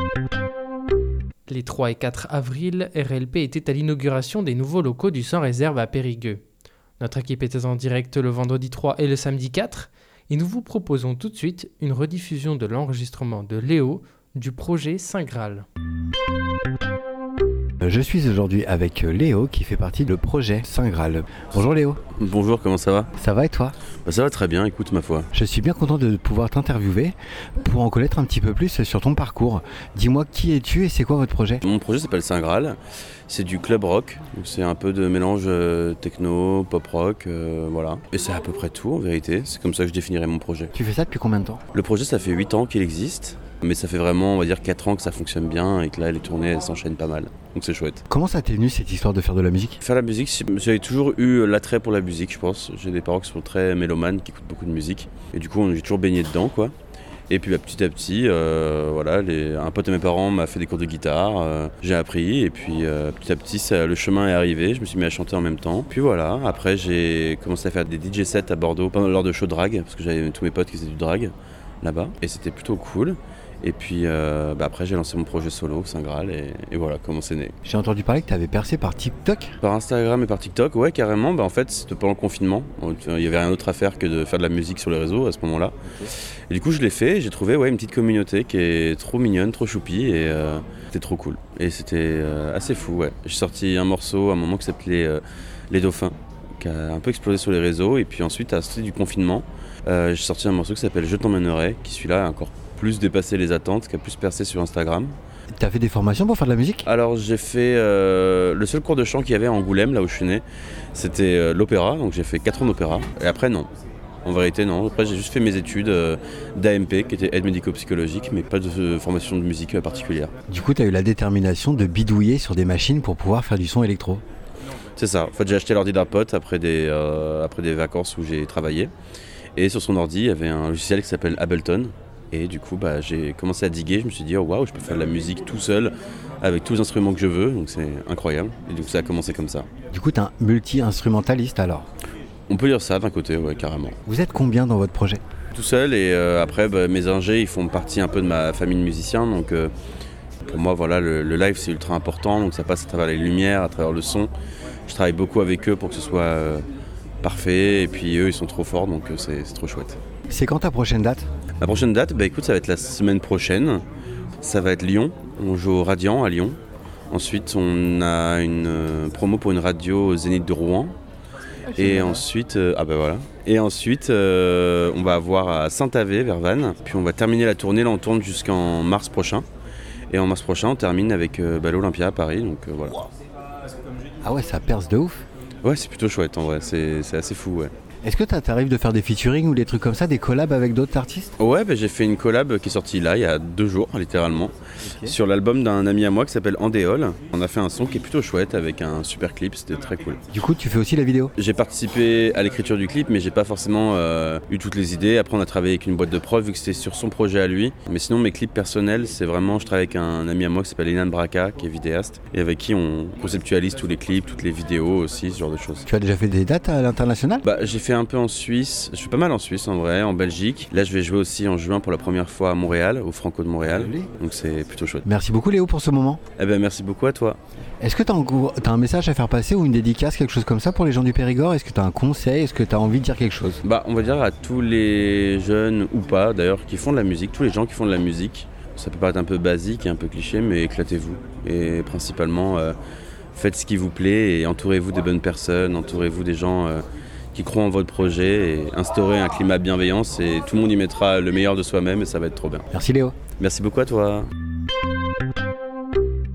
Les 3 et 4 avril, RLP était à l'inauguration des nouveaux locaux du Sans Réserve à Périgueux. Notre équipe était en direct le vendredi 3 et le samedi 4, et nous vous proposons tout de suite une rediffusion de l'enregistrement de Léo du projet Saint Graal. Je suis aujourd'hui avec Léo qui fait partie du projet Saint Graal. Bonjour Léo. Bonjour, comment ça va ? Ça va et toi ? Ça va très bien, écoute ma foi. Je suis bien content de pouvoir t'interviewer pour en connaître un petit peu plus sur ton parcours. Dis-moi qui es-tu et c'est quoi votre projet ? Mon projet s'appelle Saint Graal, c'est du club rock, donc c'est un peu de mélange techno, pop rock, voilà. Et c'est à peu près tout en vérité, c'est comme ça que je définirais mon projet. Tu fais ça depuis combien de temps ? Le projet ça fait 8 ans qu'il existe. Mais ça fait vraiment, on va dire, 4 ans que ça fonctionne bien et que là, les tournées, elles s'enchaînent pas mal. Donc c'est chouette. Comment ça t'est venu cette histoire de faire de la musique ? Faire la musique, j'avais toujours eu l'attrait pour la musique, je pense. J'ai des parents qui sont très mélomanes, qui écoutent beaucoup de musique. Et du coup, j'ai toujours baigné dedans, quoi. Et puis petit à petit, voilà, un pote de mes parents m'a fait des cours de guitare, j'ai appris et puis petit à petit le chemin est arrivé, je me suis mis à chanter en même temps. Puis voilà, après j'ai commencé à faire des DJ sets à Bordeaux lors de shows drag, parce que j'avais tous mes potes qui faisaient du drag là-bas et c'était plutôt cool. Et puis après j'ai lancé mon projet solo, Saint Graal, et voilà comment c'est né. J'ai entendu parler que tu avais percé par TikTok ? Par Instagram et par TikTok, ouais carrément. En fait c'était pendant le confinement, il n'y avait rien d'autre à faire que de faire de la musique sur les réseaux à ce moment-là. Okay. Et du coup je l'ai fait, et j'ai trouvé une petite communauté qui est trop mignonne, trop choupie, et c'était trop cool. Et c'était assez fou, ouais. J'ai sorti un morceau à un moment qui s'appelait Les Dauphins, qui a un peu explosé sur les réseaux, et puis ensuite à la sortie du confinement, j'ai sorti un morceau qui s'appelle Je t'emmènerai, qui celui-là a encore plus dépassé les attentes, qui a plus percé sur Instagram. T'as fait des formations pour faire de la musique ? Alors j'ai fait le seul cours de chant qu'il y avait à Angoulême, là où je suis né, c'était l'opéra, donc j'ai fait 4 ans d'opéra, et après non. En vérité non, après j'ai juste fait mes études d'AMP, qui était aide médico-psychologique, mais pas de formation de musique particulière. Du coup t'as eu la détermination de bidouiller sur des machines pour pouvoir faire du son électro ? C'est ça, en fait j'ai acheté l'ordi d'un pote après des vacances où j'ai travaillé, et sur son ordi il y avait un logiciel qui s'appelle Ableton. Et du coup, j'ai commencé à diguer, je me suis dit, oh waouh, je peux faire de la musique tout seul, avec tous les instruments que je veux, donc c'est incroyable. Et donc ça a commencé comme ça. Du coup, t'es un multi-instrumentaliste alors ? On peut dire ça d'un côté, ouais, carrément. Vous êtes combien dans votre projet ? Tout seul, et après, mes ingés, ils font partie un peu de ma famille de musiciens, donc pour moi, voilà, le live, c'est ultra important, donc ça passe à travers les lumières, à travers le son. Je travaille beaucoup avec eux pour que ce soit parfait, et puis eux, ils sont trop forts, donc c'est trop chouette. C'est quand ta prochaine date ? Ma prochaine date, écoute, ça va être la semaine prochaine. Ça va être Lyon. On joue au Radiant à Lyon. Ensuite, on a une promo pour une radio au Zénith de Rouen. Et ensuite, Et ensuite, on va avoir à Saint-Avé, vers Vannes. Puis on va terminer la tournée. Là, on tourne jusqu'en mars prochain. Et en mars prochain, on termine avec l'Olympia à Paris. Donc voilà. Ah ouais, ça perce de ouf. Ouais, c'est plutôt chouette en vrai. C'est assez fou, ouais. Est-ce que t'arrives de faire des featuring ou des trucs comme ça, des collabs avec d'autres artistes ? Ouais, j'ai fait une collab qui est sortie là, il y a 2 jours, littéralement, sur l'album d'un ami à moi qui s'appelle Andéol. On a fait un son qui est plutôt chouette avec un super clip, c'était très cool. Du coup, tu fais aussi la vidéo ? J'ai participé à l'écriture du clip, mais j'ai pas forcément eu toutes les idées. Après, on a travaillé avec une boîte de prod, vu que c'était sur son projet à lui. Mais sinon, mes clips personnels, c'est vraiment, je travaille avec un ami à moi qui s'appelle Enan Braca, qui est vidéaste, et avec qui on conceptualise tous les clips, toutes les vidéos aussi, ce genre de choses. Tu as déjà fait des dates à l'international ? J'ai fait un peu en Suisse, je fais pas mal en Suisse en vrai, en Belgique. Là je vais jouer aussi en juin pour la première fois à Montréal, au Franco de Montréal. Donc c'est plutôt chouette. Merci beaucoup Léo pour ce moment. Merci beaucoup à toi. Est-ce que t'as un message à faire passer ou une dédicace, quelque chose comme ça pour les gens du Périgord ? Est-ce que t'as un conseil ? Est-ce que t'as envie de dire quelque chose ? On va dire à tous les jeunes ou pas d'ailleurs qui font de la musique, tous les gens qui font de la musique. Ça peut paraître un peu basique et un peu cliché, mais éclatez-vous. Et principalement faites ce qui vous plaît et entourez-vous des bonnes personnes, entourez-vous des gens qui croient en votre projet et instaurer un climat de bienveillance et tout le monde y mettra le meilleur de soi-même et ça va être trop bien. Merci Léo. Merci beaucoup à toi.